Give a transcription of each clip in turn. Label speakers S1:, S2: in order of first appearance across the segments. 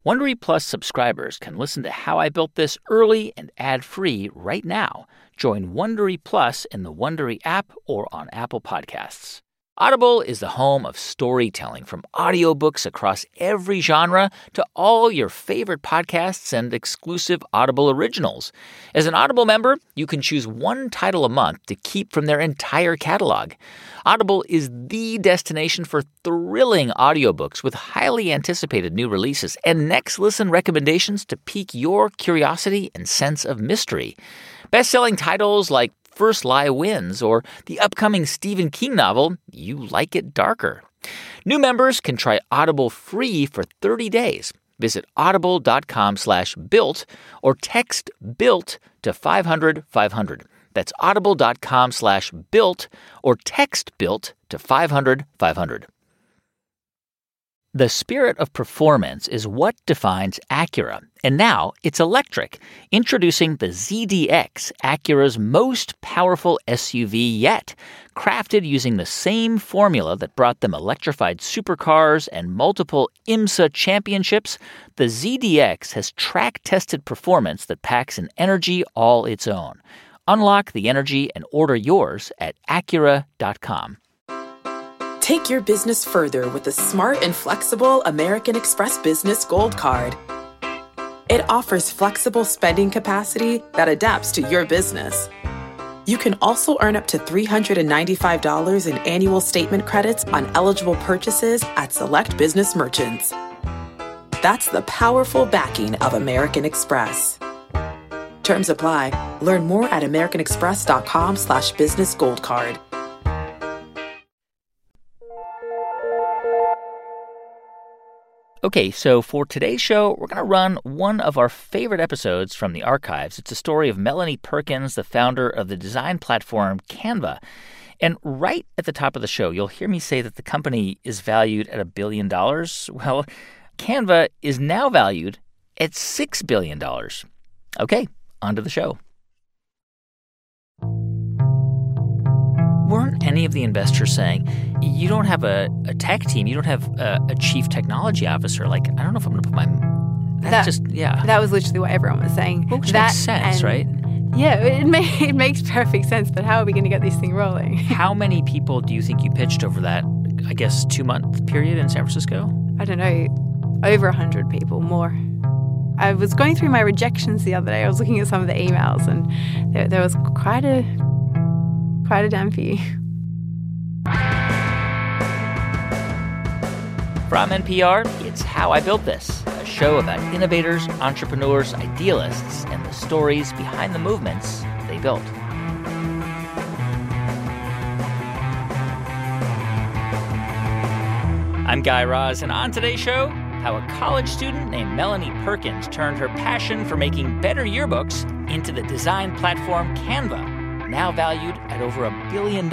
S1: Wondery Plus subscribers can listen to How I Built This early and ad-free right now. Join Wondery Plus in the Wondery app or on Apple Podcasts. Audible is the home of storytelling, from audiobooks across every genre to all your favorite podcasts and exclusive Audible originals. As an Audible member, you can choose one title a month to keep from their entire catalog. Audible is the destination for thrilling audiobooks with highly anticipated new releases and next listen recommendations to pique your curiosity and sense of mystery. Best-selling titles like First Lie Wins or the upcoming Stephen King novel, You Like It Darker. New members can try Audible free for 30 days. Visit audible.com/built or text BUILT to 500-500. That's audible.com/built or text BUILT to 500-500. The spirit of performance is what defines Acura, and now it's electric. Introducing the ZDX, Acura's most powerful SUV yet. Crafted using the same formula that brought them electrified supercars and multiple IMSA championships, the ZDX has track-tested performance that packs an energy all its own. Unlock the energy and order yours at Acura.com.
S2: Take your business further with the smart and flexible American Express Business Gold Card. It offers flexible spending capacity that adapts to your business. You can also earn up to $395 in annual statement credits on eligible purchases at select business merchants. That's the powerful backing of American Express. Terms apply. Learn more at americanexpress.com/business gold card.
S1: Okay, so for today's show, we're going to run one of our favorite episodes from the archives. It's a story of Melanie Perkins, the founder of the design platform Canva. And right at the top of the show, you'll hear me say that the company is valued at $1 billion. Well, Canva is now valued at $6 billion. Okay, on to the show. Weren't any of the investors saying, you don't have a tech team, you don't have a chief technology officer? Like, I don't know if I'm going to put my... That
S3: was literally what everyone was saying.
S1: Which makes sense, right?
S3: Yeah, it makes perfect sense, but how are we going to get this thing rolling?
S1: How many people do you think you pitched over that, I guess, 2-month period in San Francisco?
S3: I don't know, over 100 people, more. I was going through my rejections the other day. I was looking at some of the emails, and there was quite a damn few.
S1: From NPR, it's How I Built This, a show about innovators, entrepreneurs, idealists, and the stories behind the movements they built. I'm Guy Raz, and on today's show, how a college student named Melanie Perkins turned her passion for making better yearbooks into the design platform Canva, now valued at over $1 billion.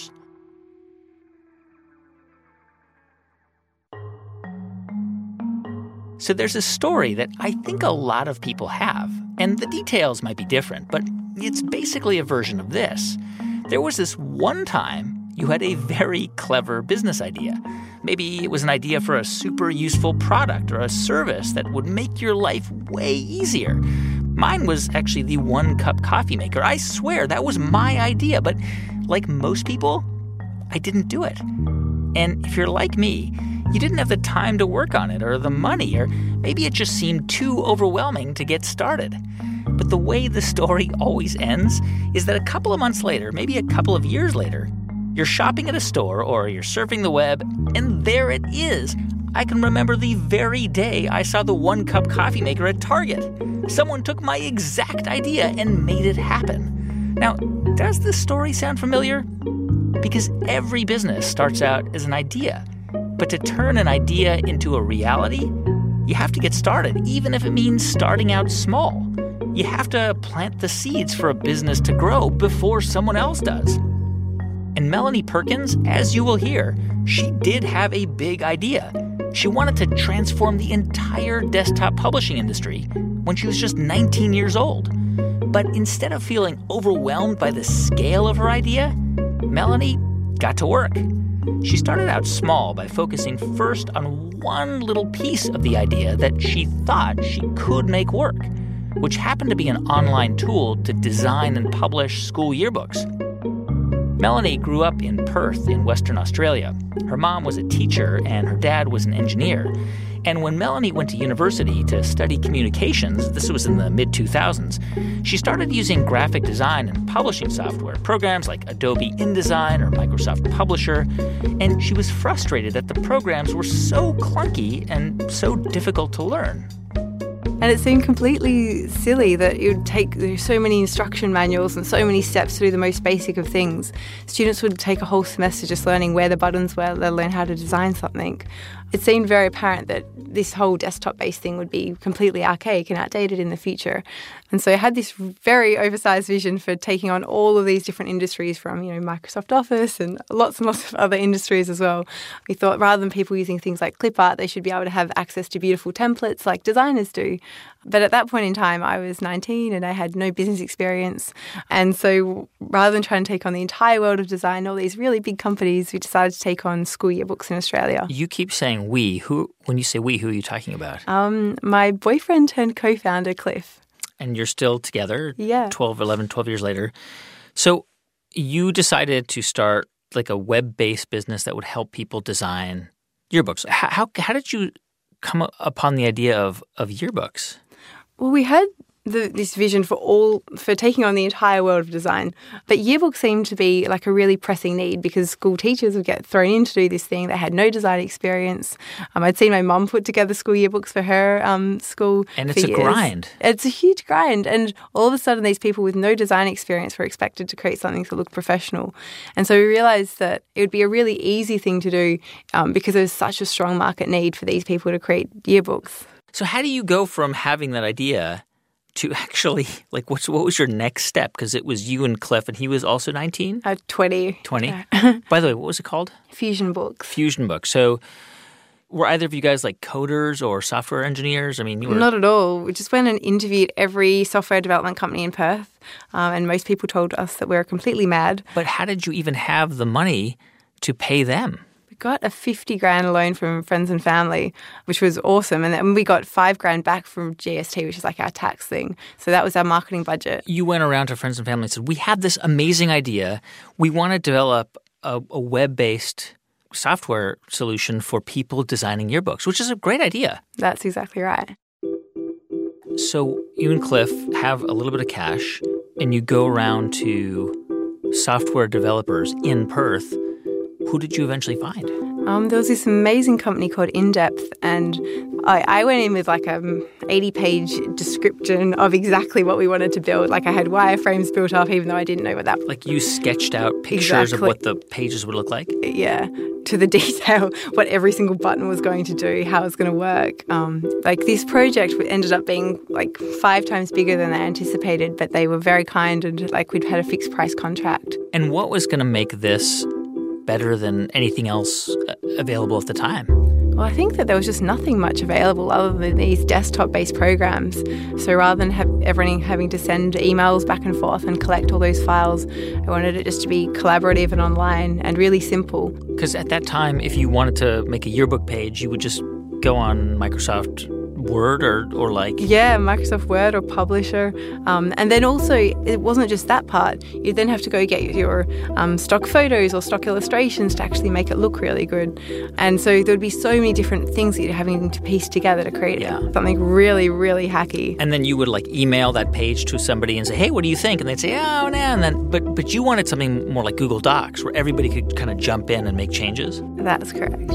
S1: So there's a story that I think a lot of people have, and the details might be different, but it's basically a version of this. There was this one time you had a very clever business idea. Maybe it was an idea for a super useful product or a service that would make your life way easier. Mine was actually the one-cup coffee maker. I swear, that was my idea, but like most people, I didn't do it. And if you're like me, you didn't have the time to work on it or the money, or maybe it just seemed too overwhelming to get started. But the way the story always ends is that a couple of months later, maybe a couple of years later, you're shopping at a store or you're surfing the web, and there it is. I can remember the very day I saw the one-cup coffee maker at Target. Someone took my exact idea and made it happen. Now, does this story sound familiar? Because every business starts out as an idea. But to turn an idea into a reality, you have to get started, even if it means starting out small. You have to plant the seeds for a business to grow before someone else does. And Melanie Perkins, as you will hear, she did have a big idea. She wanted to transform the entire desktop publishing industry when she was just 19 years old. But instead of feeling overwhelmed by the scale of her idea, Melanie got to work. She started out small by focusing first on one little piece of the idea that she thought she could make work, which happened to be an online tool to design and publish school yearbooks. Melanie grew up in Perth in Western Australia. Her mom was a teacher and her dad was an engineer. And when Melanie went to university to study communications, this was in the mid-2000s, she started using graphic design and publishing software, programs like Adobe InDesign or Microsoft Publisher, and she was frustrated that the programs were so clunky and so difficult to learn.
S3: And it seemed completely silly that it would take so many instruction manuals and so many steps to do the most basic of things. Students would take a whole semester just learning where the buttons were, let alone how to design something. It seemed very apparent that this whole desktop-based thing would be completely archaic and outdated in the future. And so I had this very oversized vision for taking on all of these different industries from, Microsoft Office and lots of other industries as well. We thought rather than people using things like clip art, they should be able to have access to beautiful templates like designers do. But at that point in time, I was 19 and I had no business experience. And so rather than trying to take on the entire world of design, all these really big companies, we decided to take on school yearbooks in Australia.
S1: You keep saying we. When you say we, who are you talking about?
S3: My boyfriend turned co-founder, Cliff.
S1: And you're still together?
S3: Yeah.
S1: 12 years later. So you decided to start like a web-based business that would help people design yearbooks. How did you come upon the idea of yearbooks?
S3: Well, we had this vision for taking on the entire world of design. But yearbooks seemed to be like a really pressing need because school teachers would get thrown in to do this thing. They had no design experience. I'd seen my mum put together school yearbooks for her school.
S1: And it's a grind.
S3: It's a huge grind. And all of a sudden, these people with no design experience were expected to create something that looked professional. And so we realised that it would be a really easy thing to do because there was such a strong market need for these people to create yearbooks.
S1: So how do you go from having that idea to actually, what was your next step? Because it was you and Cliff, and he was also 19?
S3: 20.
S1: 20? By the way, what was it called?
S3: Fusion Books.
S1: Fusion Books. So were either of you guys like coders or software engineers? I mean, you were...
S3: Not at all. We just went and interviewed every software development company in Perth, and most people told us that we were completely mad.
S1: But how did you even have the money to pay them?
S3: Got a $50,000 loan from friends and family, which was awesome. And then we got $5,000 back from GST, which is like our tax thing. So that was our marketing budget.
S1: You went around to friends and family and said, we have this amazing idea. We want to develop a web-based software solution for people designing yearbooks, which is a great idea.
S3: That's exactly right.
S1: So you and Cliff have a little bit of cash and you go around to software developers in Perth. Who did you eventually find?
S3: There was this amazing company called InDepth, and I went in with like a 80-page description of exactly what we wanted to build. Like I had wireframes built up, even though I didn't know what that...
S1: Like you sketched out pictures of what the pages would look like?
S3: Yeah, to the detail, what every single button was going to do, how it's going to work. This project ended up being like 5 times bigger than I anticipated, but they were very kind and we'd had a fixed price contract.
S1: And what was going to make this better than anything else available at the time?
S3: Well, I think that there was just nothing much available other than these desktop-based programs. So rather than everyone having to send emails back and forth and collect all those files, I wanted it just to be collaborative and online and really simple.
S1: Because at that time, if you wanted to make a yearbook page, you would just go on Microsoft Word or like...
S3: Yeah, Microsoft Word or Publisher. And then also, it wasn't just that part. You'd then have to go get your stock photos or stock illustrations to actually make it look really good. And so there'd be so many different things that you're having to piece together to create something really, really hacky.
S1: And then you would email that page to somebody and say, hey, what do you think? And they'd say, oh, no. And then, but you wanted something more like Google Docs where everybody could kind of jump in and make changes?
S3: That's correct.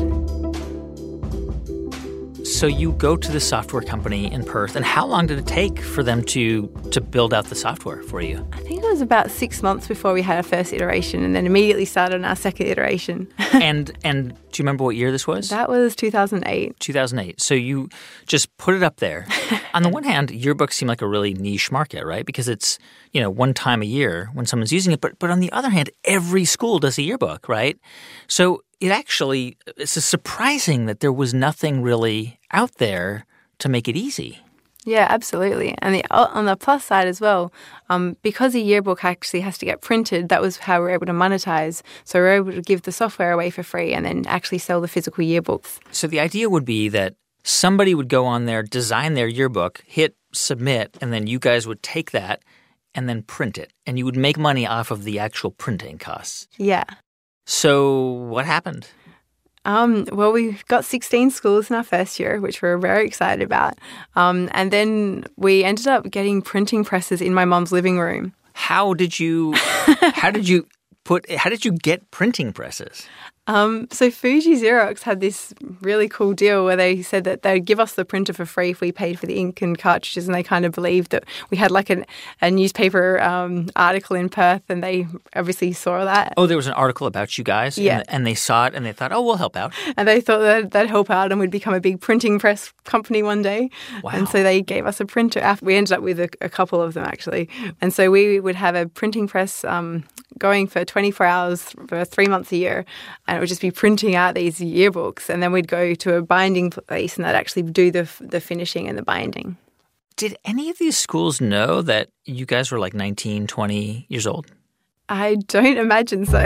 S1: So you go to the software company in Perth, and how long did it take for them to build out the software for you?
S3: I think it was about 6 months before we had our first iteration, and then immediately started on our second iteration.
S1: And do you remember what year this was?
S3: That was 2008.
S1: 2008. So you just put it up there. On the one hand, yearbooks seem like a really niche market, right? Because it's, one time a year when someone's using it. But on the other hand, every school does a yearbook, right? So it's surprising that there was nothing really out there to make it easy.
S3: Yeah, absolutely. And on the plus side as well, because a yearbook actually has to get printed, that was how we were able to monetize. So we were able to give the software away for free and then actually sell the physical yearbooks.
S1: So the idea would be that somebody would go on there, design their yearbook, hit submit, and then you guys would take that and then print it. And you would make money off of the actual printing costs.
S3: Yeah.
S1: So what happened?
S3: Well, we got 16 schools in our first year, which we were very excited about. And then we ended up getting printing presses in my mom's living room.
S1: How did you get printing presses?
S3: So Fuji Xerox had this really cool deal where they said that they'd give us the printer for free if we paid for the ink and cartridges, and they kind of believed that we had like a newspaper article in Perth, and they obviously saw that.
S1: Oh, there was an article about you guys?
S3: Yeah.
S1: And they saw it and they thought, oh, we'll help out.
S3: And they thought that'd help out and we'd become a big printing press company one day.
S1: Wow.
S3: And so they gave us a printer. We ended up with a couple of them, actually. And so we would have a printing press going for 24 hours for 3 months a year, and it would just be printing out these yearbooks, and then we'd go to a binding place and they'd actually do the finishing and the binding.
S1: Did any of these schools know that you guys were like 19, 20 years old?
S3: I don't imagine so.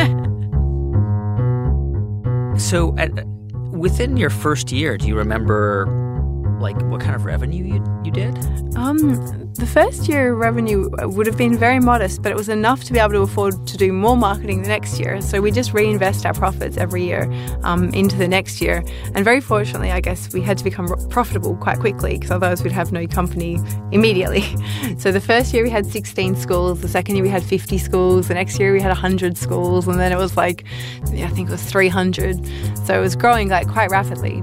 S1: So within your first year, do you remember like what kind of revenue you did?
S3: The first year revenue would have been very modest, but it was enough to be able to afford to do more marketing the next year. So we just reinvest our profits every year into the next year. And very fortunately, I guess, we had to become profitable quite quickly because otherwise we'd have no company immediately. So the first year we had 16 schools. The second year we had 50 schools. The next year we had 100 schools. And then it was like, I think it was 300. So it was growing like quite rapidly.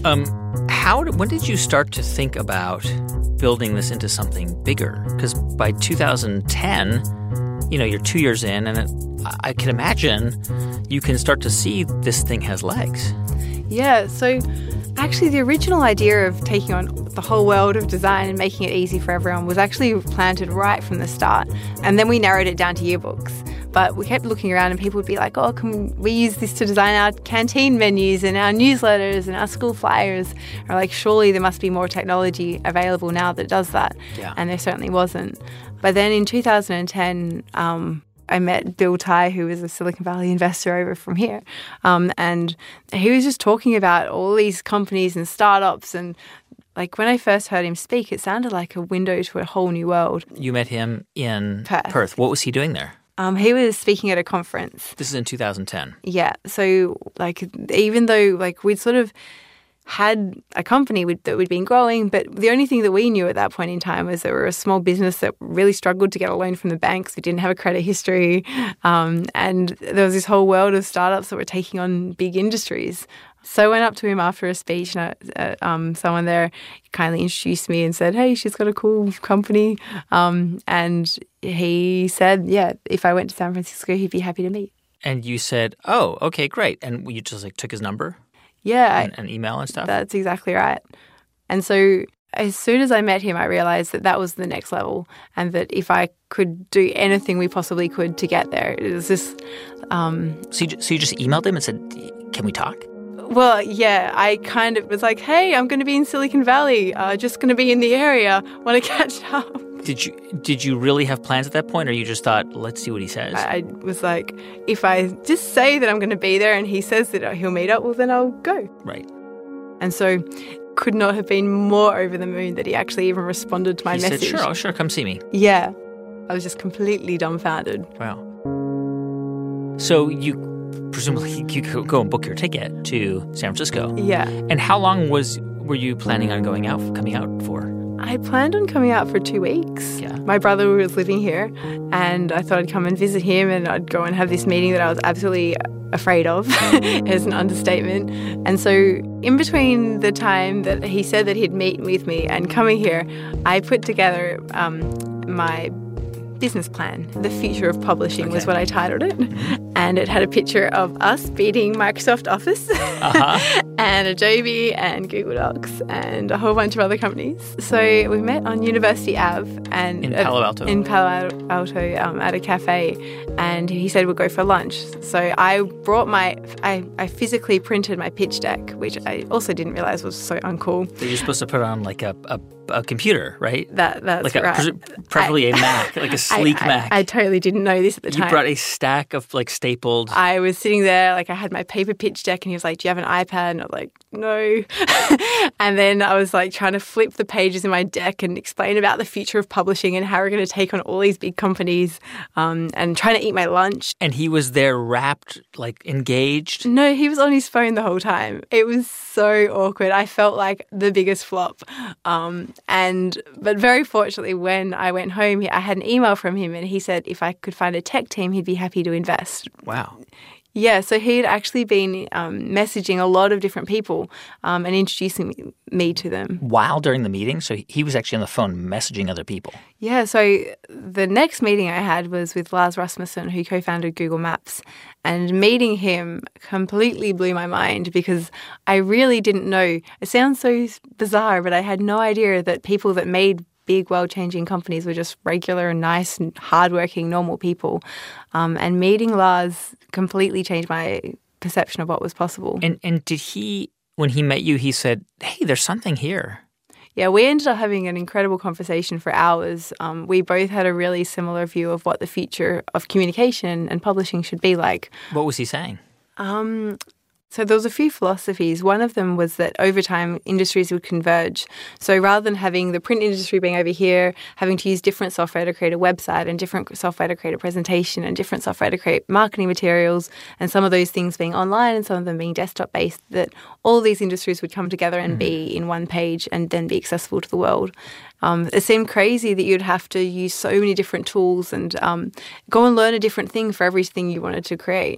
S1: When did you start to think about building this into something bigger? Because by 2010, you're 2 years in, and I can imagine you can start to see this thing has legs.
S3: Yeah, so actually the original idea of taking on the whole world of design and making it easy for everyone was actually planted right from the start. And then we narrowed it down to yearbooks. But we kept looking around and people would be like, oh, can we use this to design our canteen menus and our newsletters and our school flyers? Or like, surely there must be more technology available now that does that.
S1: Yeah.
S3: And there certainly wasn't. But then in 2010, I met Bill Tai, who was a Silicon Valley investor over from here. And he was just talking about all these companies and startups. And like when I first heard him speak, it sounded like a window to a whole new world.
S1: You met him in
S3: Perth.
S1: What was he doing there?
S3: He was speaking at a conference.
S1: This is in 2010.
S3: Yeah. So, like, even though, like, we'd sort of had a company that we'd been growing, but the only thing that we knew at that point in time was that we were a small business that really struggled to get a loan from the banks. We didn't have a credit history. And there was this whole world of startups that were taking on big industries. So I went up to him after a speech, and someone there kindly introduced me and said, hey, she's got a cool company. And he said, yeah, if I went to San Francisco, he'd be happy to meet.
S1: And you said, oh, okay, great. And you just like took his number?
S3: Yeah.
S1: And email and stuff?
S3: That's exactly right. And so as soon as I met him, I realized that was the next level, and that if I could do anything we possibly could to get there, it was just...
S1: So you just emailed him and said, can we talk?
S3: Well, yeah, I kind of was like, hey, I'm going to be in Silicon Valley, just going to be in the area, want to catch up.
S1: Did you really have plans at that point, or you just thought, let's see what he says?
S3: I was like, if I just say that I'm going to be there and he says that he'll meet up, well, then I'll go.
S1: Right.
S3: And so could not have been more over the moon that he actually even responded to my message.
S1: He said, sure, come see me.
S3: Yeah. I was just completely dumbfounded.
S1: Wow. So presumably you could go and book your ticket to San Francisco.
S3: Yeah.
S1: And how long were you planning on coming out for?
S3: I planned on coming out for 2 weeks.
S1: Yeah.
S3: My brother was living here, and I thought I'd come and visit him, and I'd go and have this meeting that I was absolutely afraid of. It's an understatement. And so in between the time that he said that he'd meet with me and coming here, I put together my business plan. The Future of Publishing was what I titled it. And it had a picture of us beating Microsoft Office and Adobe and Google Docs and a whole bunch of other companies. So we met on University Ave and
S1: in Palo Alto.
S3: In Palo Alto at a cafe, and he said we'll go for lunch. So I brought I physically printed my pitch deck, which I also didn't realize was so uncool.
S1: So you're supposed to put it on like a computer, right?
S3: That's
S1: like
S3: right.
S1: Preferably a Mac, like a sleek Mac.
S3: I totally didn't know this at the time.
S1: You brought a stack of like stapled.
S3: I was sitting there, like I had my paper pitch deck, and he was like, "Do you have an iPad?" And I was like, "No." And then I was like trying to flip the pages in my deck and explain about the future of publishing and how we're going to take on all these big companies, and trying to eat my lunch.
S1: And he was there wrapped, like engaged?
S3: No, he was on his phone the whole time. It was so awkward. I felt like the biggest flop. But very fortunately, when I went home, I had an email from him, and he said if I could find a tech team, he'd be happy to invest.
S1: Wow.
S3: Yeah, so he had actually been messaging a lot of different people and introducing me to them.
S1: While during the meeting? So he was actually on the phone messaging other people?
S3: Yeah, so the next meeting I had was with Lars Rasmussen, who co-founded Google Maps. And meeting him completely blew my mind because I really didn't know. It sounds so bizarre, but I had no idea that people that made big, world-changing companies were just regular and nice and hardworking, normal people. And meeting Lars completely changed my perception of what was possible.
S1: And did he, when he met you, he said, "Hey, there's something here"?
S3: Yeah, we ended up having an incredible conversation for hours. We both had a really similar view of what the future of communication and publishing should be like.
S1: What was he saying?
S3: So there was a few philosophies. One of them was that over time, industries would converge. So rather than having the print industry being over here, having to use different software to create a website and different software to create a presentation and different software to create marketing materials, and some of those things being online and some of them being desktop-based, that all of these industries would come together and be in one page and then be accessible to the world. It seemed crazy that you'd have to use so many different tools and go and learn a different thing for everything you wanted to create.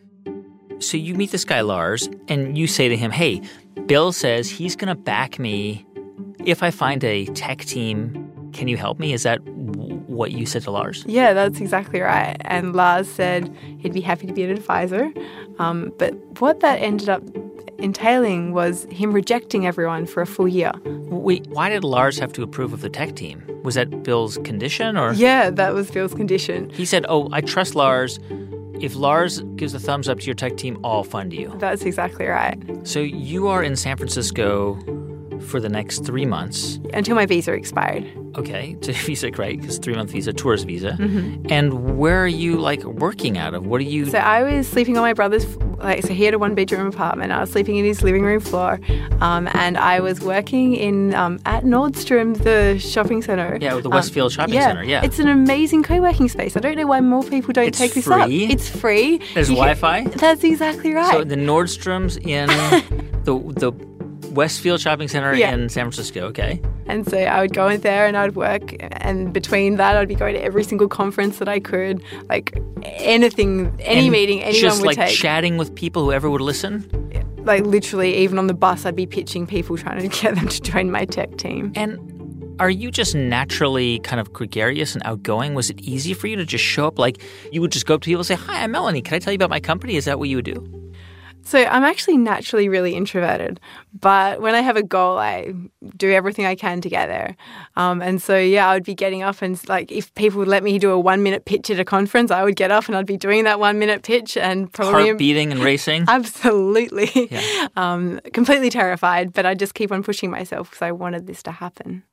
S1: So you meet this guy, Lars, and you say to him, "Hey, Bill says he's going to back me if I find a tech team. Can you help me?" Is that what you said to Lars?
S3: Yeah, that's exactly right. And Lars said he'd be happy to be an advisor. But what that ended up entailing was him rejecting everyone for a full year.
S1: Wait, why did Lars have to approve of the tech team? Was that Bill's condition? Or
S3: Yeah, that was Bill's condition.
S1: He said, "Oh, I trust Lars. If Lars gives a thumbs up to your tech team, I'll fund you."
S3: That's exactly right.
S1: So you are in San Francisco for the next 3 months.
S3: Until my visa expired.
S1: Okay, it's a visa, right? Because 3-month visa, tourist visa. And where are you, like, working out of? What are you...
S3: So I was sleeping on my brother's... so he had a 1-bedroom apartment. I was sleeping in his living room floor. And I was working in at Nordstrom, the shopping centre.
S1: Yeah, the Westfield Shopping Centre, yeah.
S3: It's an amazing co-working space. I don't know why more people don't take this up. It's free.
S1: There's Wi-Fi?
S3: That's exactly right.
S1: So the Nordstrom's in the Westfield Shopping Center in San Francisco, okay.
S3: And so I would go in there and I would work. And between that, I'd be going to every single conference that I could. Like anything, any meeting anyone would take.
S1: Just like chatting with people, whoever would listen?
S3: Like literally, even on the bus, I'd be pitching people, trying to get them to join my tech team.
S1: And are you just naturally kind of gregarious and outgoing? Was it easy for you to just show up? Like you would just go up to people and say, "Hi, I'm Melanie. Can I tell you about my company?" Is that what you would do?
S3: So I'm actually naturally really introverted, but when I have a goal, I do everything I can to get there. And so, I would be getting up and like if people would let me do a 1-minute pitch at a conference, I would get up and I'd be doing that 1-minute pitch and probably...
S1: Heart beating and racing?
S3: Absolutely.
S1: Yeah.
S3: Completely terrified, but I just keep on pushing myself because I wanted this to happen.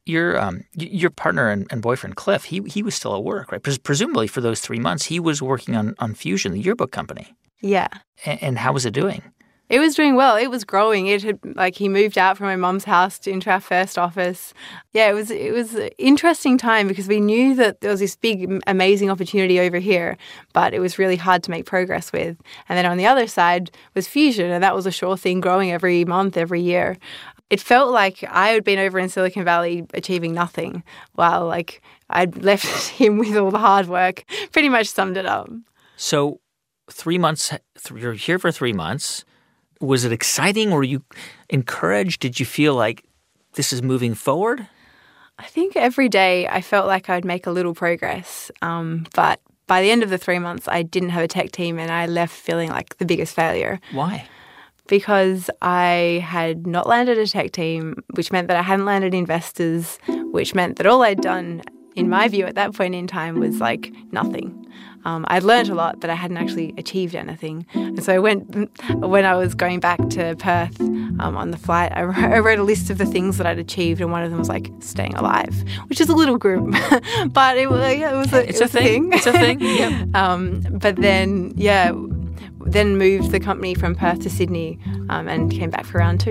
S1: Your partner and boyfriend, Cliff, he was still at work, right? Presumably for those 3 months, he was working on Fusion, the yearbook company.
S3: Yeah.
S1: And how was it doing?
S3: It was doing well. It was growing. It had he moved out from my mum's house into our first office. Yeah, it was an interesting time because we knew that there was this big, amazing opportunity over here, but it was really hard to make progress with. And then on the other side was Fusion, and that was a sure thing, growing every month, every year. It felt like I had been over in Silicon Valley achieving nothing, while I'd left him with all the hard work. Pretty much summed it up.
S1: So 3 months, you're here for 3 months. Was it exciting? Were you encouraged? Did you feel like this is moving forward?
S3: I think every day I felt like I'd make a little progress. But by the end of the 3 months, I didn't have a tech team and I left feeling like the biggest failure.
S1: Why?
S3: because I had not landed a tech team, which meant that I hadn't landed investors, which meant that all I'd done, in my view, at that point in time was like nothing. I'd learned a lot, but I hadn't actually achieved anything. And so when I was going back to Perth on the flight, I wrote a list of the things that I'd achieved, and one of them was like staying alive, which is a little grim, but it was a thing.
S1: It's a thing. Yeah.
S3: But then moved the company from Perth to Sydney and came back for round 2.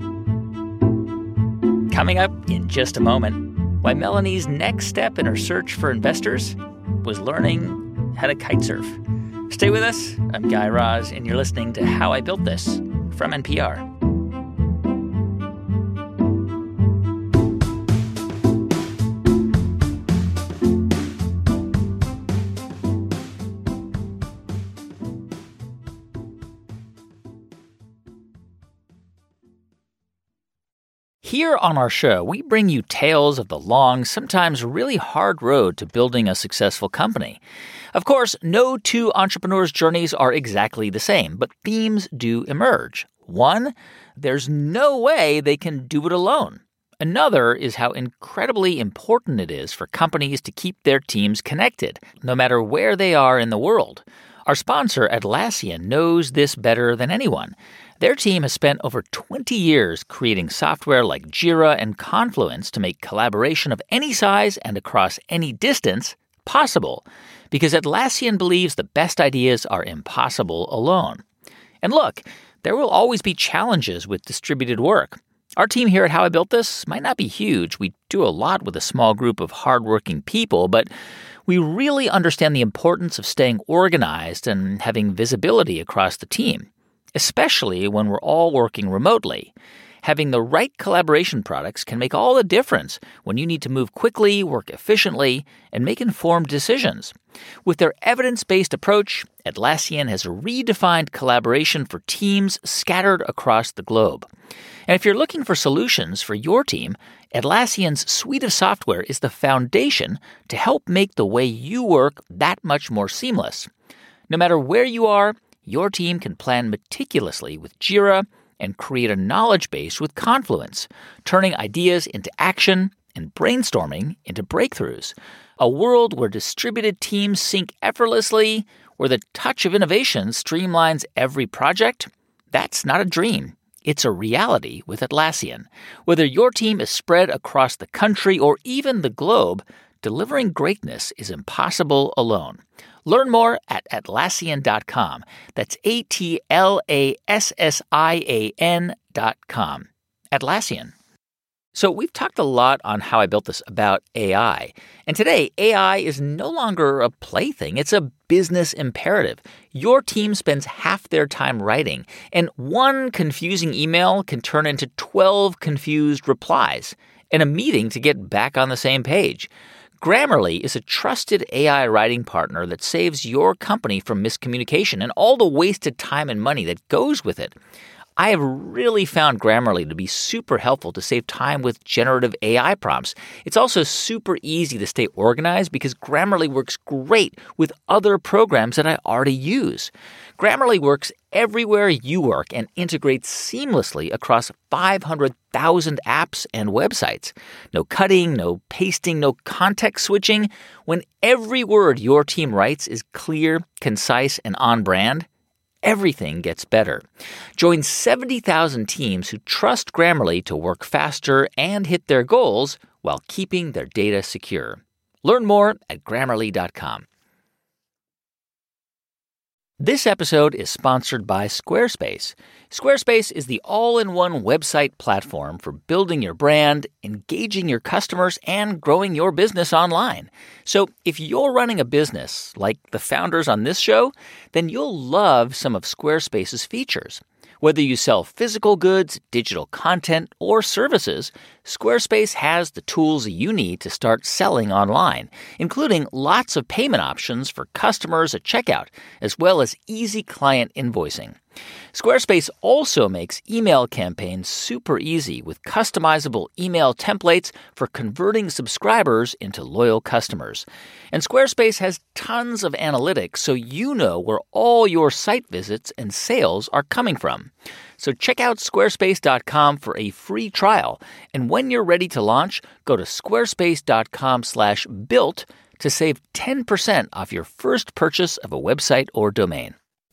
S1: Coming up in just a moment, why Melanie's next step in her search for investors was learning how to kite surf. Stay with us. I'm Guy Raz, and you're listening to How I Built This from NPR. Here on our show, we bring you tales of the long, sometimes really hard road to building a successful company. Of course, no two entrepreneurs' journeys are exactly the same, but themes do emerge. One, there's no way they can do it alone. Another is how incredibly important it is for companies to keep their teams connected, no matter where they are in the world. Our sponsor, Atlassian, knows this better than anyone. Their team has spent over 20 years creating software like Jira and Confluence to make collaboration of any size and across any distance possible, because Atlassian believes the best ideas are impossible alone. And look, there will always be challenges with distributed work. Our team here at How I Built This might not be huge. We do a lot with a small group of hardworking people, but we really understand the importance of staying organized and having visibility across the team, especially when we're all working remotely. Having the right collaboration products can make all the difference when you need to move quickly, work efficiently, and make informed decisions. With their evidence-based approach, Atlassian has redefined collaboration for teams scattered across the globe. And if you're looking for solutions for your team, Atlassian's suite of software is the foundation to help make the way you work that much more seamless. No matter where you are, your team can plan meticulously with Jira and create a knowledge base with Confluence, turning ideas into action and brainstorming into breakthroughs. A world where distributed teams sync effortlessly, where the touch of innovation streamlines every project. That's not a dream. It's a reality with Atlassian. Whether your team is spread across the country or even the globe, delivering greatness is impossible alone. Learn more at Atlassian.com. That's Atlassian.com. Atlassian. So we've talked a lot on How I Built This about AI. And today, AI is no longer a plaything. It's a business imperative. Your team spends half their time writing, and one confusing email can turn into 12 confused replies, and a meeting to get back on the same page. Grammarly is a trusted AI writing partner that saves your company from miscommunication and all the wasted time and money that goes with it. I have really found Grammarly to be super helpful to save time with generative AI prompts. It's also super easy to stay organized because Grammarly works great with other programs that I already use. Grammarly works everywhere you work and integrates seamlessly across 500,000 apps and websites. No cutting, no pasting, no context switching. When every word your team writes is clear, concise, and on brand, everything gets better. Join 70,000 teams who trust Grammarly to work faster and hit their goals while keeping their data secure. Learn more at Grammarly.com. This episode is sponsored by Squarespace. Squarespace is the all-in-one website platform for building your brand, engaging your customers, and growing your business online. So if you're running a business like the founders on this show, then you'll love some of Squarespace's features. Whether you sell physical goods, digital content, or services, Squarespace has the tools you need to start selling online, including lots of payment options for customers at checkout, as well as easy client invoicing. Squarespace also makes email campaigns super easy with customizable email templates for converting subscribers into loyal customers. And Squarespace has tons of analytics so you know where all your site visits and sales are coming from. So check out squarespace.com for a free trial. And when you're ready to launch, go to squarespace.com/built to save 10% off your first purchase of a website or domain.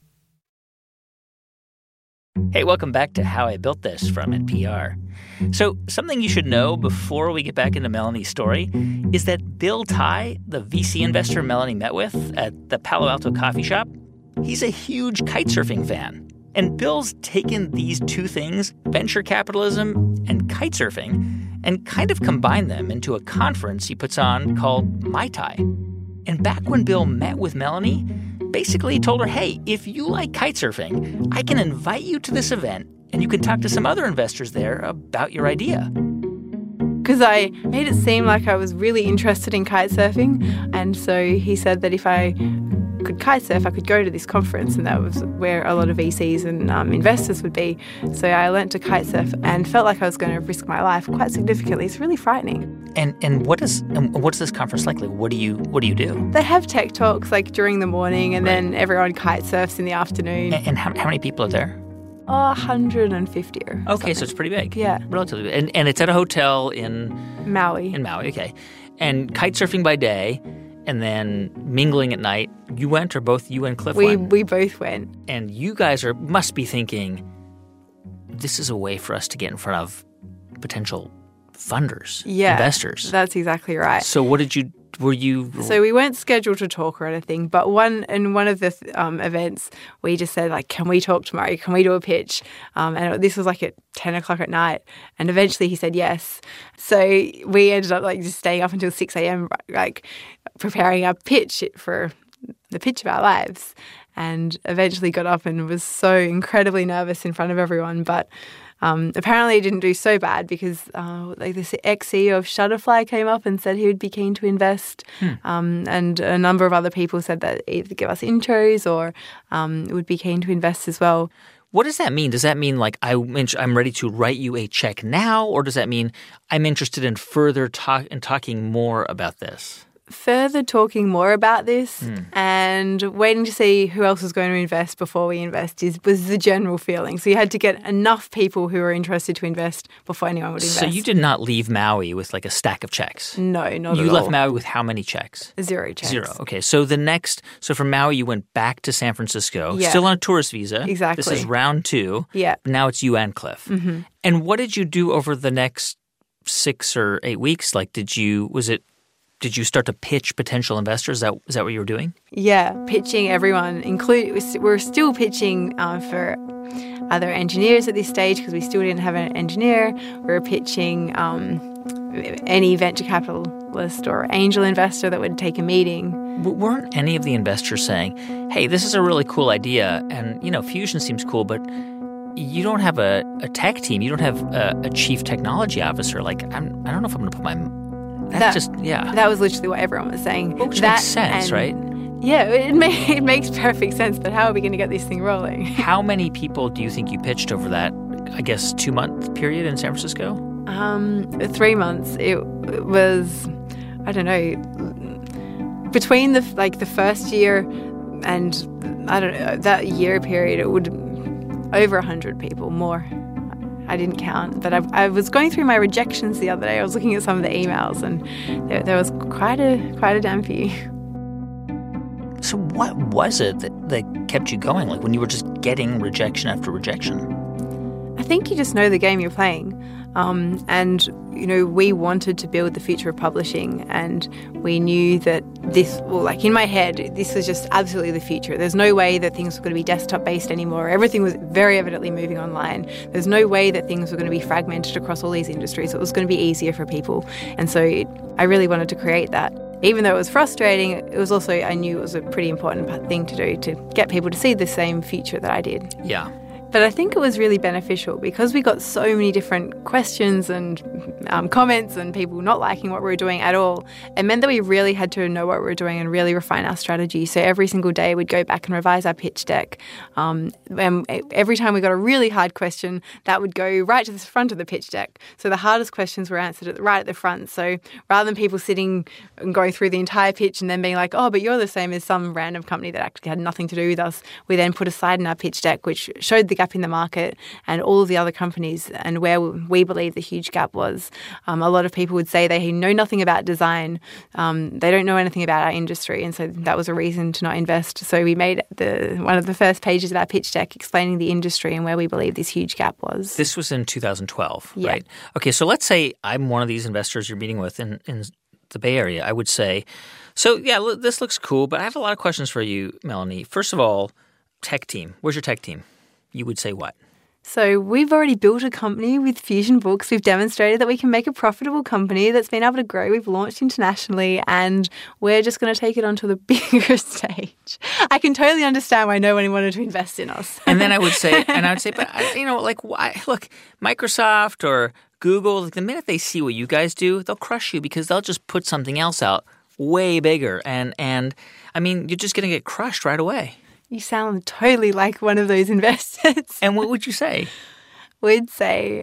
S1: Hey, welcome back to How I Built This from NPR. So something you should know before we get back into Melanie's story is that Bill Tai, the VC investor Melanie met with at the Palo Alto coffee shop, he's a huge kitesurfing fan. And Bill's taken these two things, venture capitalism and kitesurfing, and kind of combined them into a conference he puts on called Mai Tai. And back when Bill met with Melanie, basically he told her, hey, if you like kitesurfing, I can invite you to this event and you can talk to some other investors there about your idea.
S3: Because I made it seem like I was really interested in kitesurfing. And so he said that if I could kitesurf, I could go to this conference, and that was where a lot of VCs and investors would be. So I learnt to kitesurf and felt like I was going to risk my life quite significantly. It's really frightening.
S1: And what's this conference like? Like, what do you do?
S3: They have tech talks like during the morning, and then everyone kitesurfs in the afternoon.
S1: And how many people are there?
S3: 150 or
S1: Okay,
S3: something.
S1: so it's pretty big.
S3: Yeah.
S1: Relatively big. And it's at a hotel in
S3: Maui.
S1: Okay. And kitesurfing by day and then mingling at night. You went, or both you and Cliff went?
S3: We both went.
S1: And you guys must be thinking, this is a way for us to get in front of potential funders, investors.
S3: That's exactly right.
S1: So
S3: So we weren't scheduled to talk or anything, but one of the events, we just said, like, can we talk tomorrow? Can we do a pitch? And this was like at 10 o'clock at night. And eventually he said yes. So we ended up like just staying up until 6 a.m., like preparing our pitch for the pitch of our lives. And eventually got up and was so incredibly nervous in front of everyone. But apparently it didn't do so bad because this ex-CEO of Shutterfly came up and said he would be keen to invest. And a number of other people said that either give us intros or would be keen to invest as well.
S1: What does that mean? Does that mean like I'm ready to write you a check now? Or does that mean I'm interested in further talking more about this?
S3: Further talking more about this and waiting to see who else was going to invest before we invest was the general feeling. So you had to get enough people who were interested to invest before anyone would invest.
S1: So you did not leave Maui with like a stack of checks?
S3: No, not at all.
S1: You left Maui with how many checks?
S3: 0 checks.
S1: 0. Okay. So from Maui you went back to San Francisco, still on a tourist visa.
S3: Exactly.
S1: This is round 2.
S3: Yeah.
S1: Now it's you and Cliff. Mm-hmm. And what did you do over the next 6 or 8 weeks? Like, did you start to pitch potential investors? Is that what you were doing? Yeah,
S3: pitching everyone. We're still pitching for other engineers at this stage because we still didn't have an engineer. We were pitching any venture capitalist or angel investor that would take a meeting.
S1: Weren't any of the investors saying, hey, this is a really cool idea and, Fusion seems cool, but you don't have a tech team. You don't have a chief technology officer. Like, I don't know if I'm going to put my... That
S3: was literally what everyone was saying.
S1: Which makes sense, right?
S3: Yeah, it makes perfect sense, but how are we going to get this thing rolling?
S1: How many people do you think you pitched over that, 2-month period in San Francisco?
S3: 3 months. It was, I don't know, between the first year and, I don't know, that year period, it would over 100 people, more. I didn't count, but I was going through my rejections the other day. I was looking at some of the emails, and there was quite a damn few.
S1: So what was it that kept you going? Like when you were just getting rejection after rejection?
S3: I think you just know the game you're playing. And, we wanted to build the future of publishing, and we knew that in my head, this was just absolutely the future. There's no way that things were going to be desktop-based anymore. Everything was very evidently moving online. There's no way that things were going to be fragmented across all these industries. It was going to be easier for people. And so I really wanted to create that. Even though it was frustrating, it was also, I knew it was a pretty important thing to do to get people to see the same future that I did.
S1: Yeah.
S3: But I think it was really beneficial because we got so many different questions and comments and people not liking what we were doing at all. It meant that we really had to know what we were doing and really refine our strategy. So every single day we'd go back and revise our pitch deck. And every time we got a really hard question, that would go right to the front of the pitch deck. So the hardest questions were answered right at the front. So rather than people sitting and going through the entire pitch and then being like, oh, but you're the same as some random company that actually had nothing to do with us, we then put a slide in our pitch deck which showed the gap gap in the market and all of the other companies and where we believe the huge gap was. A lot of people would say they know nothing about design. They don't know anything about our industry. And so that was a reason to not invest. So we made one of the first pages of our pitch deck explaining the industry and where we believe this huge gap was.
S1: This was in 2012,
S3: yeah.
S1: Right? Okay, so let's say I'm one of these investors you're meeting with in the Bay Area. I would say, so yeah, this looks cool, but I have a lot of questions for you, Melanie. First of all, tech team. Where's your tech team? You would say what?
S3: So we've already built a company with Fusion Books. We've demonstrated that we can make a profitable company that's been able to grow. We've launched internationally, and we're just going to take it onto the bigger stage. I can totally understand why no one wanted to invest in us.
S1: And then I would say, but why? Look, Microsoft or Google, the minute they see what you guys do, they'll crush you because they'll just put something else out way bigger. And I mean, you're just going to get crushed right away.
S3: You sound totally like one of those investors.
S1: And what would you say?
S3: We'd say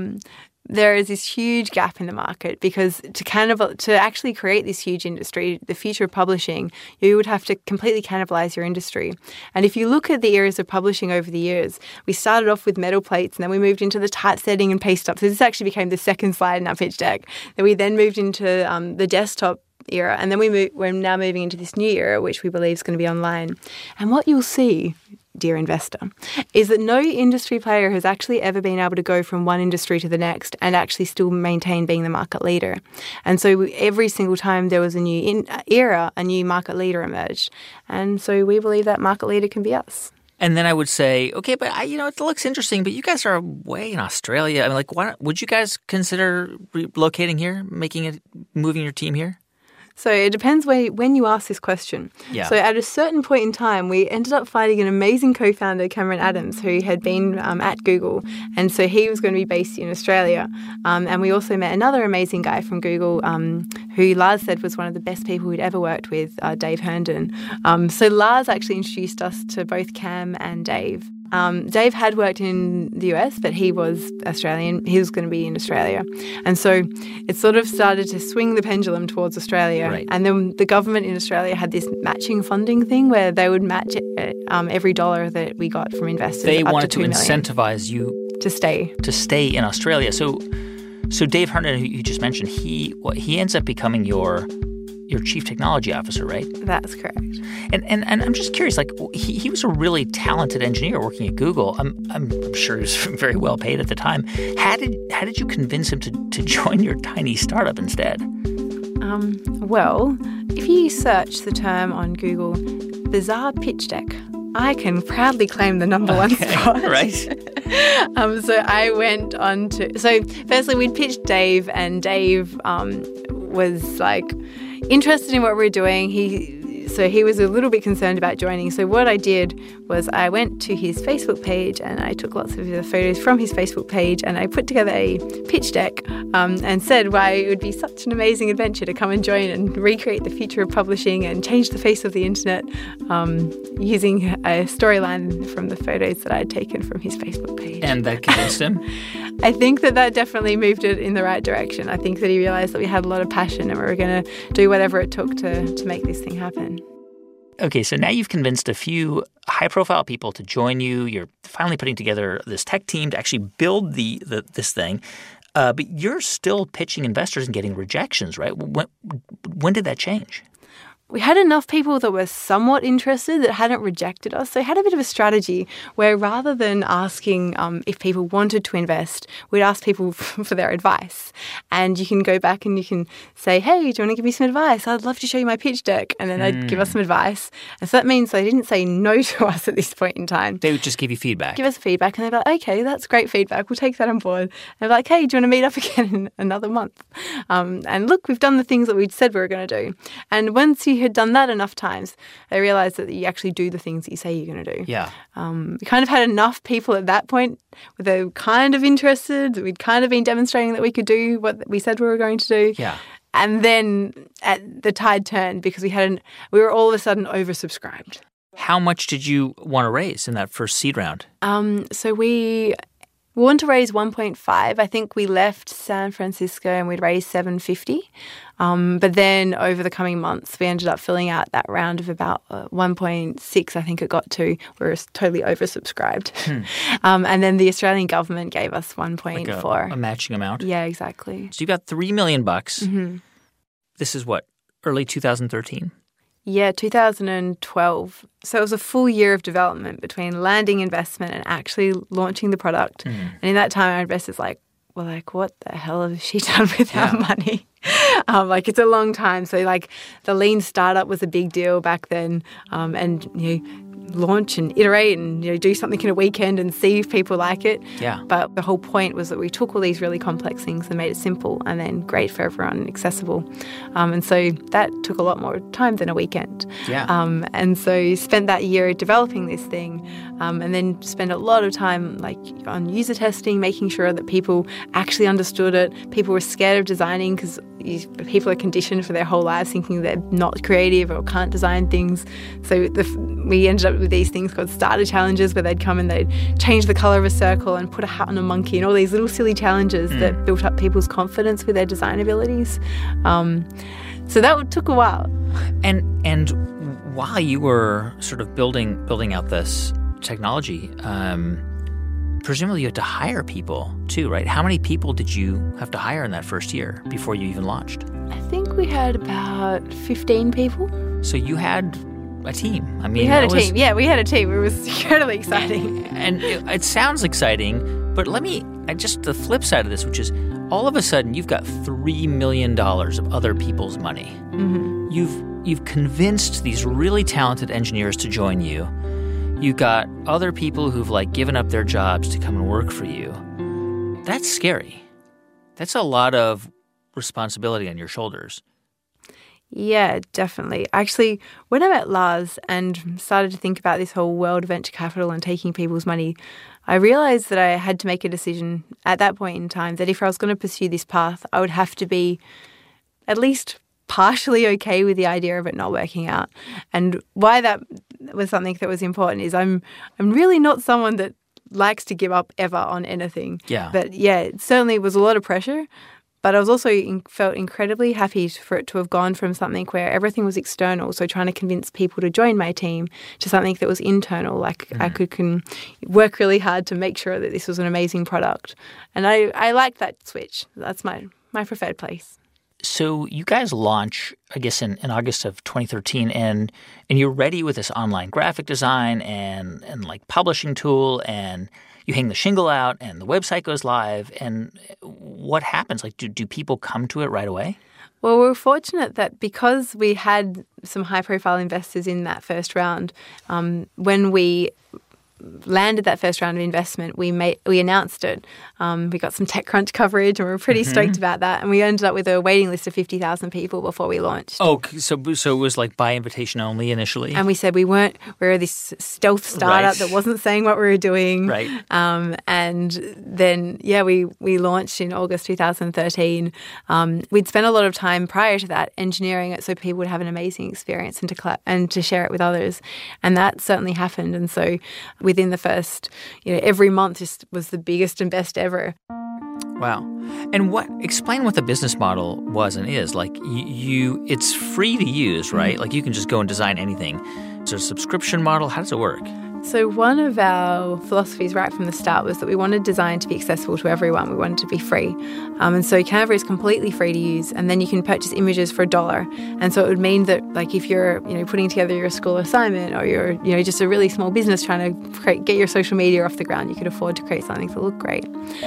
S3: there is this huge gap in the market because to actually create this huge industry, the future of publishing, you would have to completely cannibalize your industry. And if you look at the eras of publishing over the years, we started off with metal plates and then we moved into the typesetting and paste up. So this actually became the second slide in our pitch deck. Then we then moved into the desktop era, and then we're now moving into this new era, which we believe is going to be online. And what you'll see, dear investor, is that no industry player has actually ever been able to go from one industry to the next and actually still maintain being the market leader. And so every single time there was a new era, a new market leader emerged. And so we believe that market leader can be us.
S1: And then I would say, okay, but it looks interesting, but you guys are way in Australia. I mean, why would you guys consider relocating here, moving your team here?
S3: So it depends when you ask this question.
S1: Yeah.
S3: So at a certain point in time, we ended up finding an amazing co-founder, Cameron Adams, who had been at Google. And so he was going to be based in Australia. And we also met another amazing guy from Google who Lars said was one of the best people he'd ever worked with, Dave Herndon. So Lars actually introduced us to both Cam and Dave. Dave had worked in the US, but he was Australian. He was going to be in Australia. And so it sort of started to swing the pendulum towards Australia.
S1: Right.
S3: And then the government in Australia had this matching funding thing where they would match every dollar that we got from investors.
S1: They
S3: up
S1: wanted
S3: to $2 million
S1: incentivize you
S3: to stay
S1: in Australia. So Dave Herndon, who you just mentioned, he ends up becoming your chief technology officer, right?
S3: That's correct.
S1: And I'm just curious, he was a really talented engineer working at Google. I'm sure he was very well paid at the time. How did you convince him to join your tiny startup instead?
S3: Well, if you search the term on Google, bizarre pitch deck, I can proudly claim the number one spot.
S1: Right.
S3: So I went on to... So firstly, we'd pitched Dave, and Dave was interested in what we were doing. He was a little bit concerned about joining. So what I did was I went to his Facebook page and I took lots of the photos from his Facebook page and I put together a pitch deck and said why it would be such an amazing adventure to come and join and recreate the future of publishing and change the face of the internet using a storyline from the photos that I had taken from his Facebook page.
S1: And that convinced him?
S3: I think that definitely moved it in the right direction. I think that he realized that we had a lot of passion and we were going to do whatever it took to make this thing happen.
S1: Okay, so now you've convinced a few high-profile people to join you. You're finally putting together this tech team to actually build this thing. But you're still pitching investors and getting rejections, right? When did that change?
S3: We had enough people that were somewhat interested that hadn't rejected us. So we had a bit of a strategy where rather than asking if people wanted to invest, we'd ask people for their advice. And you can go back and you can say, hey, do you want to give me some advice? I'd love to show you my pitch deck. And then they'd give us some advice. And so that means they didn't say no to us at this point in time.
S1: They would just give you feedback.
S3: Give us feedback. And they'd be like, okay, that's great feedback. We'll take that on board. And they'd be like, hey, do you want to meet up again in another month? And look, we've done the things that we'd said we were going to do. And once you had done that enough times, they realized that you actually do the things that you say you're going to do.
S1: Yeah.
S3: We kind of had enough people at that point where they were kind of interested. We'd kind of been demonstrating that we could do what we said we were going to do.
S1: Yeah.
S3: And then the tide turned because we were all of a sudden oversubscribed.
S1: How much did you want to raise in that first seed round?
S3: So we We want to raise 1.5. I think we left San Francisco and we'd raised 750. But then over the coming months, we ended up filling out that round of about 1.6, I think it got to. We were totally oversubscribed. And then the Australian government gave us 1.4.
S1: Like a matching amount?
S3: Yeah, exactly.
S1: So you got $3 million.
S3: Mm-hmm.
S1: This is what, early 2013?
S3: Yeah, 2012. So it was a full year of development between landing investment and actually launching the product. And in that time, our investors were like, what the hell has she done with our money? It's a long time. So the lean startup was a big deal back then. And launch and iterate and do something in a weekend and see if people like it.
S1: Yeah.
S3: But the whole point was that we took all these really complex things and made it simple and then great for everyone and accessible. And so that took a lot more time than a weekend.
S1: Yeah.
S3: And so spent that year developing this thing and then spent a lot of time on user testing, making sure that people actually understood it. People were scared of designing because people are conditioned for their whole lives thinking they're not creative or can't design things. So we ended up with these things called starter challenges where they'd come and they'd change the colour of a circle and put a hat on a monkey and all these little silly challenges that built up people's confidence with their design abilities. So that took a while.
S1: And while you were sort of building out this technology, presumably you had to hire people too, right? How many people did you have to hire in that first year before you even launched?
S3: I think we had about 15 people.
S1: So you had a team. I mean,
S3: we had a team. Yeah, we had a team. It was incredibly exciting.
S1: And it sounds exciting, but just the flip side of this, which is all of a sudden you've got $3 million of other people's money. Mm-hmm. You've convinced these really talented engineers to join you. You've got other people who've given up their jobs to come and work for you. That's scary. That's a lot of responsibility on your shoulders.
S3: Yeah, definitely. Actually, when I met Lars and started to think about this whole world of venture capital and taking people's money, I realized that I had to make a decision at that point in time that if I was going to pursue this path, I would have to be at least partially okay with the idea of it not working out. And why that was something that was important is I'm really not someone that likes to give up ever on anything.
S1: Yeah.
S3: But yeah, it certainly was a lot of pressure. But I was also felt incredibly happy for it to have gone from something where everything was external, so trying to convince people to join my team, to something that was internal. I could work really hard to make sure that this was an amazing product. And I like that switch. That's my preferred place.
S1: So you guys launch, I guess, in August of 2013, and you're ready with this online graphic design and publishing tool, and you hang the shingle out and the website goes live. And what happens? Do people come to it right away?
S3: Well, we're fortunate that because we had some high-profile investors in that first round, when we landed that first round of investment, we announced it. We got some TechCrunch coverage and we were pretty stoked about that. And we ended up with a waiting list of 50,000 people before we launched.
S1: Oh, so it was by invitation only initially?
S3: And we said we were this stealth startup that wasn't saying what we were doing.
S1: Right.
S3: And then, we launched in August 2013. We'd spent a lot of time prior to that engineering it so people would have an amazing experience and to share it with others. And that certainly happened. And so within the first, every month just was the biggest and best ever.
S1: Wow. And explain what the business model was and is. It's free to use, right? You can just go and design anything. Is there a subscription model? How does it work?
S3: So one of our philosophies right from the start was that we wanted design to be accessible to everyone. We wanted to be free. And so Canva is completely free to use. And then you can purchase images for $1. And so it would mean that if you're putting together your school assignment or you're just a really small business trying to get your social media off the ground, you could afford to create something that looked great.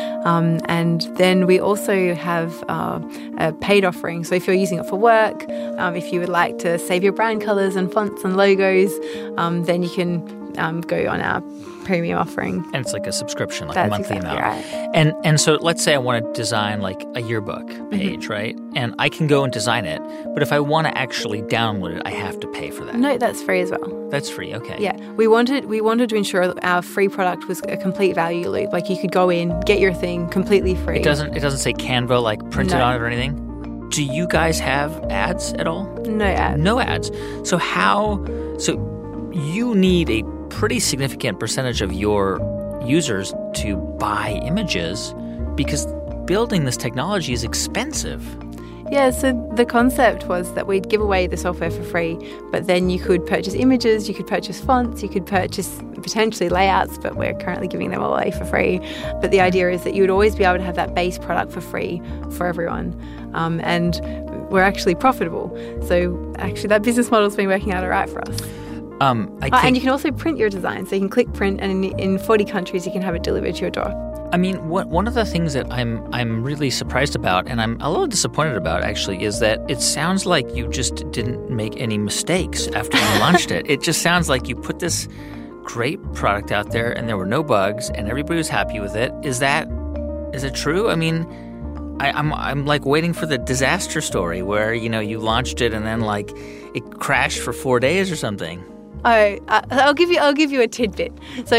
S3: And then we also have a paid offering. So if you're using it for work, if you would like to save your brand colors and fonts and logos, then you can go on our premium offering.
S1: And it's like a subscription,
S3: That's
S1: a monthly
S3: exactly
S1: amount.
S3: Right.
S1: And so let's say I want to design a yearbook page, right? And I can go and design it, but if I want to actually download it, I have to pay for that.
S3: No, that's free as well.
S1: That's free, okay.
S3: Yeah. We wanted to ensure that our free product was a complete value loop. You could go in, get your thing completely free.
S1: It doesn't say Canva printed on it or anything? Do you guys have ads at all?
S3: No ads.
S1: No ads. So you need a pretty significant percentage of your users to buy images because building this technology is expensive.
S3: Yeah, so the concept was that we'd give away the software for free, but then you could purchase images, you could purchase fonts, you could purchase potentially layouts, but we're currently giving them away for free. But the idea is that you would always be able to have that base product for free for everyone. And we're actually profitable. So actually that business model's been working out all right for us. And you can also print your design. So you can click print, and in 40 countries you can have it delivered to your door.
S1: I mean, one of the things that I'm really surprised about, and I'm a little disappointed about, actually, is that it sounds like you just didn't make any mistakes after you launched it. It just sounds like you put this great product out there, and there were no bugs, and everybody was happy with it. Is it true? I mean, I'm like waiting for the disaster story where, you launched it and then like it crashed for 4 days or something.
S3: I'll give you a tidbit. So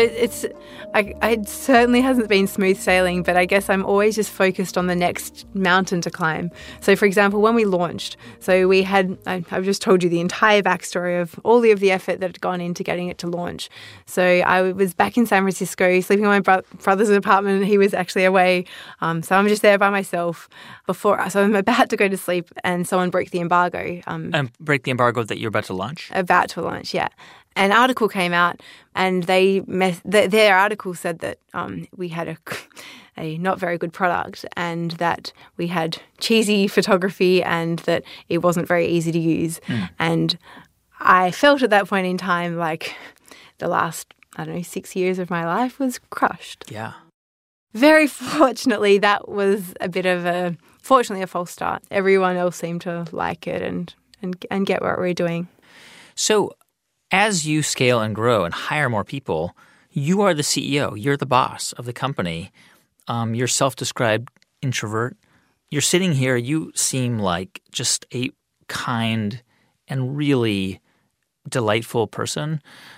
S3: it certainly hasn't been smooth sailing, but I guess I'm always just focused on the next mountain to climb. So, for example, when we launched, I've just told you the entire backstory of all of the effort that had gone into getting it to launch. So I was back in San Francisco, sleeping in my brother's apartment. He was actually away, so I'm just there by myself. So I'm about to go to sleep, and someone broke the embargo.
S1: Break the embargo that you're about to launch?
S3: About to launch, yeah. An article came out, and their article said that we had a not very good product, and that we had cheesy photography, and that it wasn't very easy to use. And I felt at that point in time like the last, 6 years of my life was crushed.
S1: Yeah.
S3: Very fortunately, that was a false start. Everyone else seemed to like it and get what we're doing.
S1: So as you scale and grow and hire more people, you are the CEO. You're the boss of the company. You're self-described introvert. You're sitting here. You seem like just a kind and really delightful person.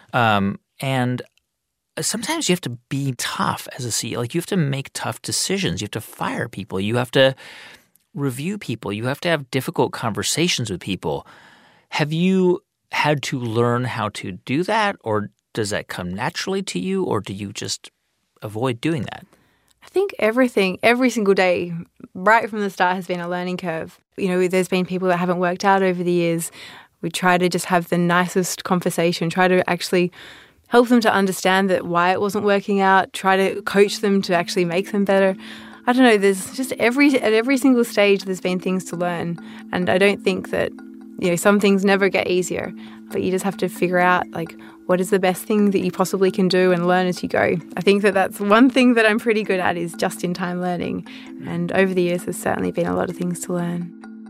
S1: And sometimes you have to be tough as a CEO. Like, you have to make tough decisions. You have to fire people. You have to review people. You have to have difficult conversations with people. Have you had to learn how to do that, or does that come naturally to you, or do you just avoid doing that?
S3: I think every single day, right from the start, has been a learning curve. There's been people that haven't worked out over the years. We try to just have the nicest conversation, try to actually help them to understand that why it wasn't working out, try to coach them to actually make them better. I don't know, there's just at every single stage there's been things to learn. And I don't think that, some things never get easier, but you just have to figure out, what is the best thing that you possibly can do and learn as you go. I think that that's one thing that I'm pretty good at, is just-in-time learning. And over the years, there's certainly been a lot of things to learn.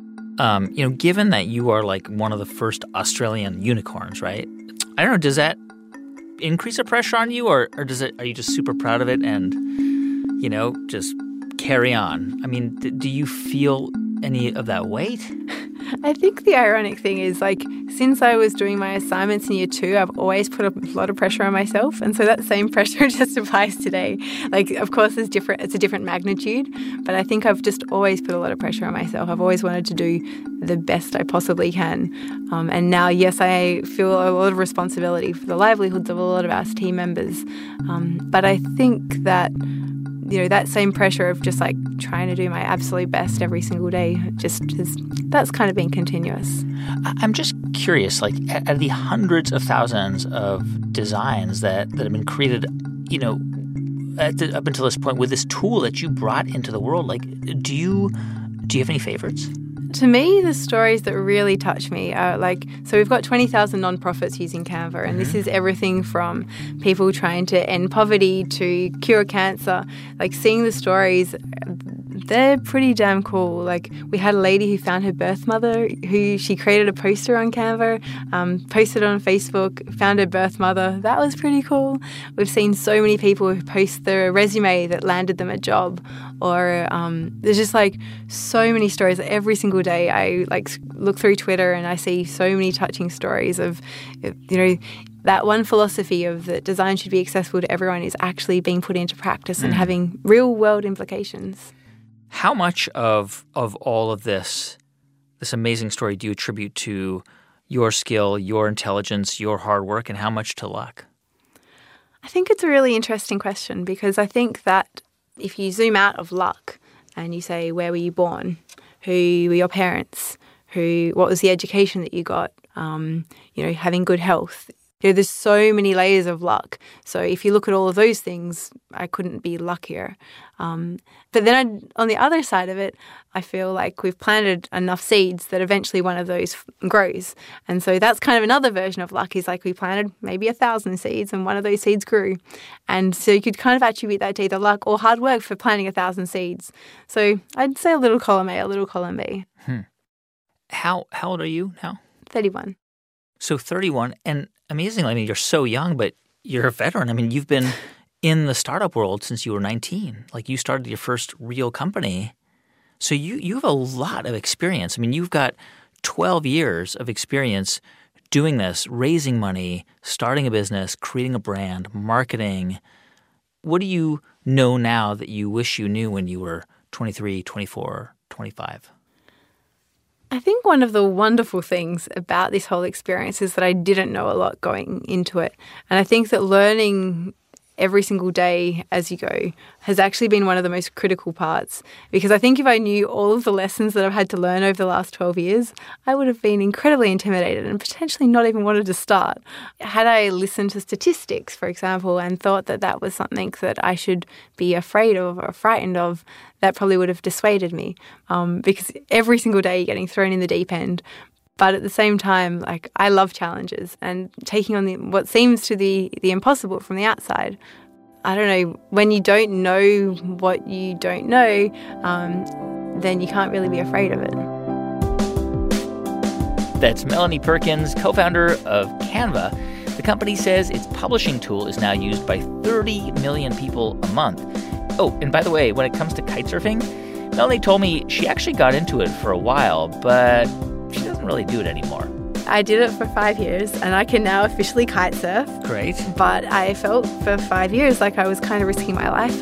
S1: Given that you are like one of the first Australian unicorns, right? I don't know, does that increase the pressure on you, or are you just super proud of it and, just carry on? I mean, do you feel any of that weight?
S3: I think the ironic thing is, since I was doing my assignments in year 2, I've always put a lot of pressure on myself. And so that same pressure just applies today. Of course, it's a different magnitude, but I think I've just always put a lot of pressure on myself. I've always wanted to do the best I possibly can. And now, yes, I feel a lot of responsibility for the livelihoods of a lot of our team members. But I think that that same pressure of just trying to do my absolute best every single day, that's kind of been continuous.
S1: I'm just curious, out of the hundreds of thousands of designs that have been created, up until this point with this tool that you brought into the world, do you have any favorites?
S3: To me, the stories that really touch me are so we've got 20,000 nonprofits using Canva, and this is everything from people trying to end poverty to cure cancer. Seeing the stories, they're pretty damn cool. We had a lady who found her birth mother, who she created a poster on Canva, posted on Facebook, found her birth mother. That was pretty cool. We've seen so many people who post their resume that landed them a job, or there's just so many stories. Every single day I look through Twitter and I see so many touching stories of, that one philosophy of that design should be accessible to everyone is actually being put into practice and having real world implications.
S1: How much of all of this amazing story do you attribute to your skill, your intelligence, your hard work, and how much to luck?
S3: I think it's a really interesting question, because I think that if you zoom out of luck and you say, where were you born? Who were your parents? What was the education that you got? Having good health. There's so many layers of luck. So if you look at all of those things, I couldn't be luckier. But then on the other side of it, I feel like we've planted enough seeds that eventually one of those grows. And so that's kind of another version of luck, is like we planted maybe 1,000 seeds and one of those seeds grew. And so you could kind of attribute that to either luck or hard work for planting 1,000 seeds. So I'd say a little column A, a little column B.
S1: How old are you now?
S3: 31.
S1: So 31, and amazingly, I mean, you're so young, but you're a veteran. I mean, you've been in the startup world since you were 19. Like, you started your first real company. So you have a lot of experience. I mean, you've got 12 years of experience doing this, raising money, starting a business, creating a brand, marketing. What do you know now that you wish you knew when you were 23, 24, 25?
S3: I think one of the wonderful things about this whole experience is that I didn't know a lot going into it. And I think that learning every single day as you go has actually been one of the most critical parts. Because I think if I knew all of the lessons that I've had to learn over the last 12 years, I would have been incredibly intimidated and potentially not even wanted to start. Had I listened to statistics, for example, and thought that that was something that I should be afraid of or frightened of, that probably would have dissuaded me. Because every single day you're getting thrown in the deep end. But at the same time, like, I love challenges and taking on what seems to be the impossible from the outside. I don't know, when you don't know what you don't know, then you can't really be afraid of it.
S1: That's Melanie Perkins, co-founder of Canva. The company says its publishing tool is now used by 30 million people a month. Oh, and by the way, when it comes to kitesurfing, Melanie told me she actually got into it for a while, but she doesn't really do it anymore.
S3: I did it for 5 years, and I can now officially kite surf.
S1: Great.
S3: But I felt for 5 years like I was kind of risking my life.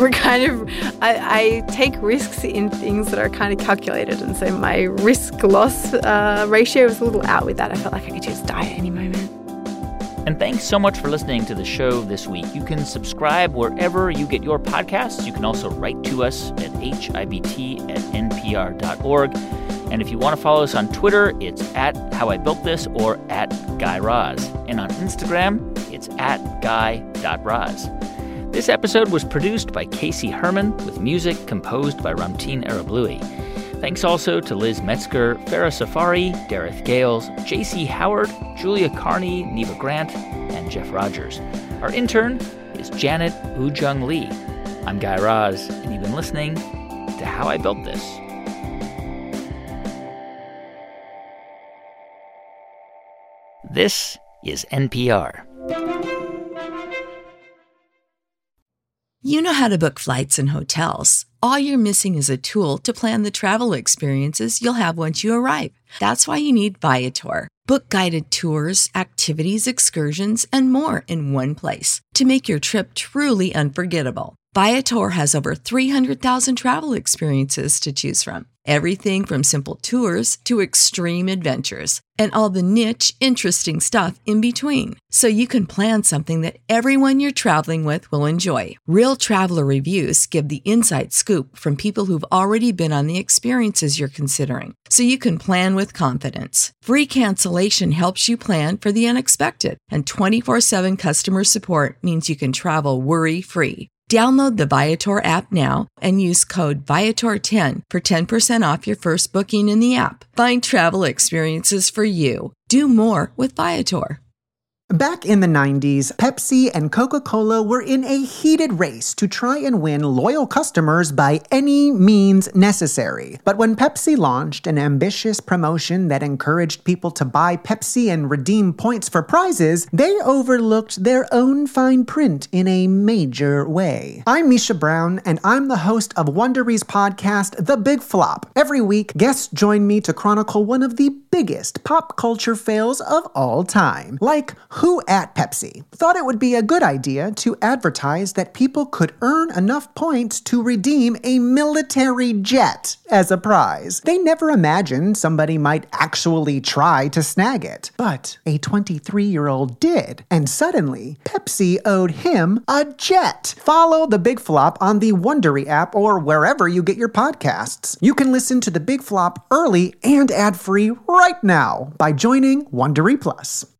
S3: I take risks in things that are kind of calculated, and so my risk-loss ratio was a little out with that. I felt like I could just die at any moment.
S1: And thanks so much for listening to the show this week. You can subscribe wherever you get your podcasts. You can also write to us at hibt@npr.org. And if you want to follow us on Twitter, it's @HowIBuiltThis or @GuyRaz. And on Instagram, it's @guy.raz. This episode was produced by Casey Herman with music composed by Ramtin Arablouei. Thanks also to Liz Metzger, Farah Safari, Dareth Gales, J.C. Howard, Julia Carney, Neva Grant, and Jeff Rogers. Our intern is Janet Woo-Jung Lee. I'm Guy Raz, and you've been listening to How I Built This. This is NPR.
S4: You know how to book flights and hotels. All you're missing is a tool to plan the travel experiences you'll have once you arrive. That's why you need Viator. Book guided tours, activities, excursions, and more in one place to make your trip truly unforgettable. Viator has over 300,000 travel experiences to choose from. Everything from simple tours to extreme adventures and all the niche, interesting stuff in between. So you can plan something that everyone you're traveling with will enjoy. Real traveler reviews give the inside scoop from people who've already been on the experiences you're considering. So you can plan with confidence. Free cancellation helps you plan for the unexpected. And 24/7 customer support means you can travel worry-free. Download the Viator app now and use code Viator10 for 10% off your first booking in the app. Find travel experiences for you. Do more with Viator.
S5: Back in the 90s, Pepsi and Coca-Cola were in a heated race to try and win loyal customers by any means necessary. But when Pepsi launched an ambitious promotion that encouraged people to buy Pepsi and redeem points for prizes, they overlooked their own fine print in a major way. I'm Misha Brown, and I'm the host of Wondery's podcast, The Big Flop. Every week, guests join me to chronicle one of the biggest pop culture fails of all time, like who at Pepsi thought it would be a good idea to advertise that people could earn enough points to redeem a military jet as a prize. They never imagined somebody might actually try to snag it. But a 23-year-old did, and suddenly, Pepsi owed him a jet. Follow The Big Flop on the Wondery app or wherever you get your podcasts. You can listen to The Big Flop early and ad-free right now by joining Wondery Plus.